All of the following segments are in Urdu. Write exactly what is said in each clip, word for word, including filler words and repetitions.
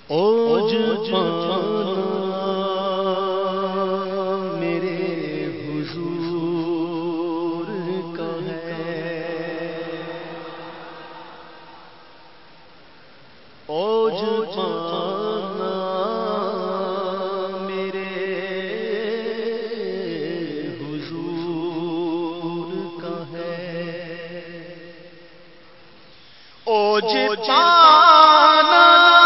اوج پانا میرے حضور کا ہے، اوج پانا میرے حضور کا ہے، اوج پانا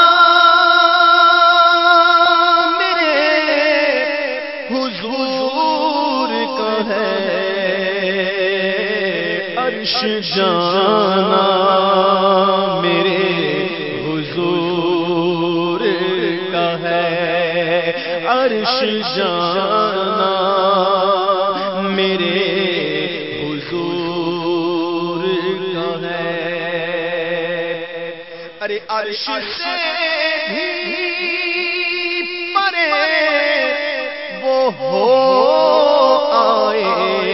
عرش جانا میرے حضور کا ہے، عرش جانا میرے حضور کا ہے، ارے عرش سے بھی پرے وہ ہو آئے،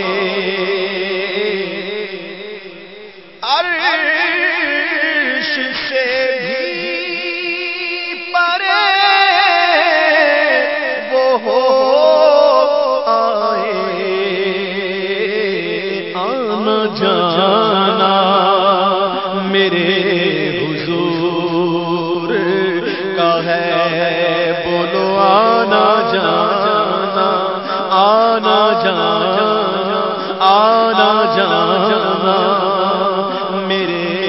عرش سے بھی پرے وہ ہو آئے، آنا جانا میرے حضور کا ہے، بولو آنا جانا، آنا جانا، آنا جانا میرے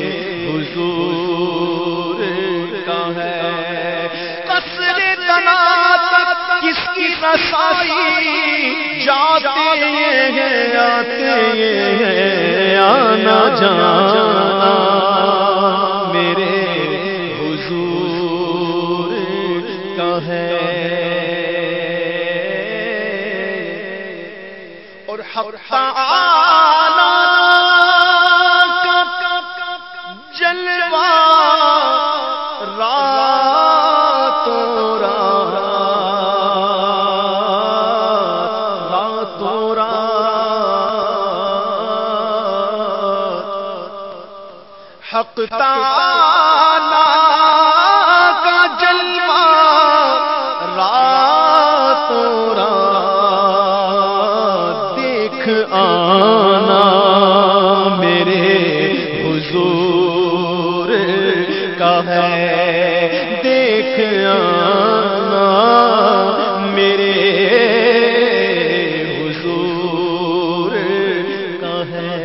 حضور کا ہے، قصر تنا تک کس کی رسائی، جاتے ہیں آتے ہیں، آنا جانا میرے حضور کا ہے، اور حق تعالی جلوہ راتوں رات، راتوں رات، حق تعالی کا جلوہ راتوں رات، دیکھ آنا میرے حضور کا ہے، دیکھ آنا میرے حضور کا ہے،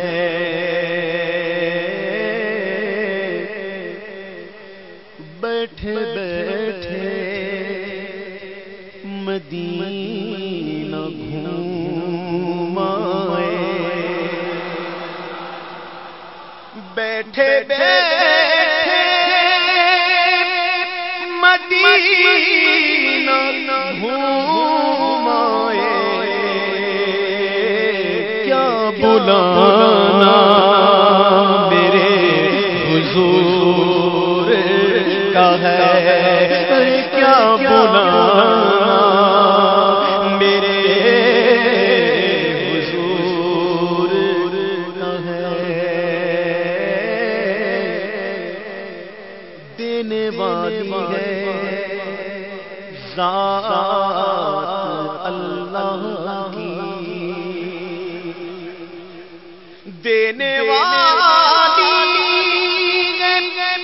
بیٹھے بیٹھے مدینہ گھوم آئے، بیٹھے بیٹھے مدینہ گھوم آئے، کیا بلانا میرے حضور کا ہے، کیا بلانا میرے حضور کا ہے، دینے والی ہے ذات اللہ کی، دینے والی ہے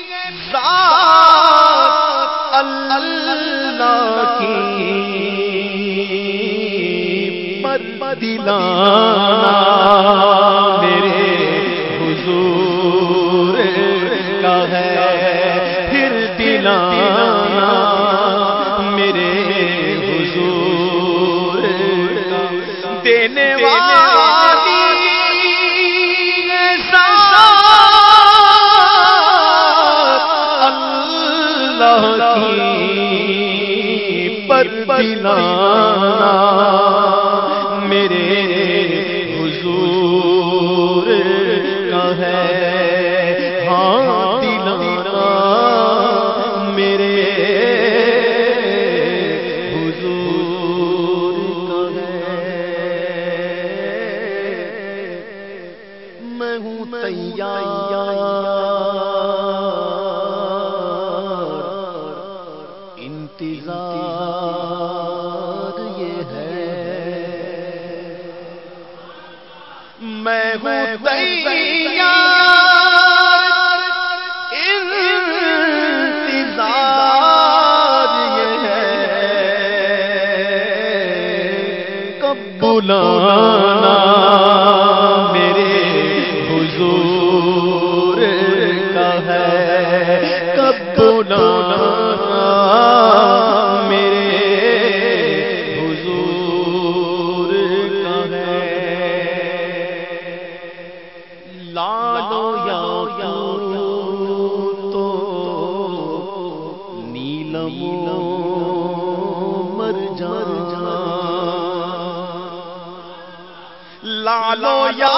ذات اللہ کی، پر دلانا میرے حضور کا ہے، پھر دلانا میرے حضور کا، دینے والی ذات اللہ کی، پر دلانا میرے حضور کا ہے، ہاں دلانا میرے حضور کا ہے، میں ہوں تیار انتظار یہ ہے میں ہوں تیار انتظار یہ ہے کب بلانا میرے حضور کا ہے کب بلانا میرے حضور کا ہے لالو یا تو نیلم مرجان لالو یا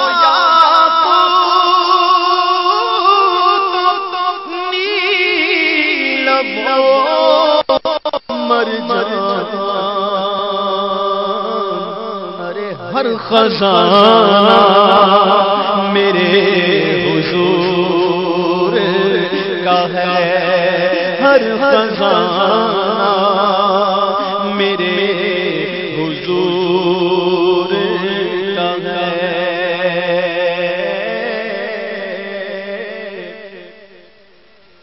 ہر خزانہ میرے حضور کا ہے ہر خزانہ میرے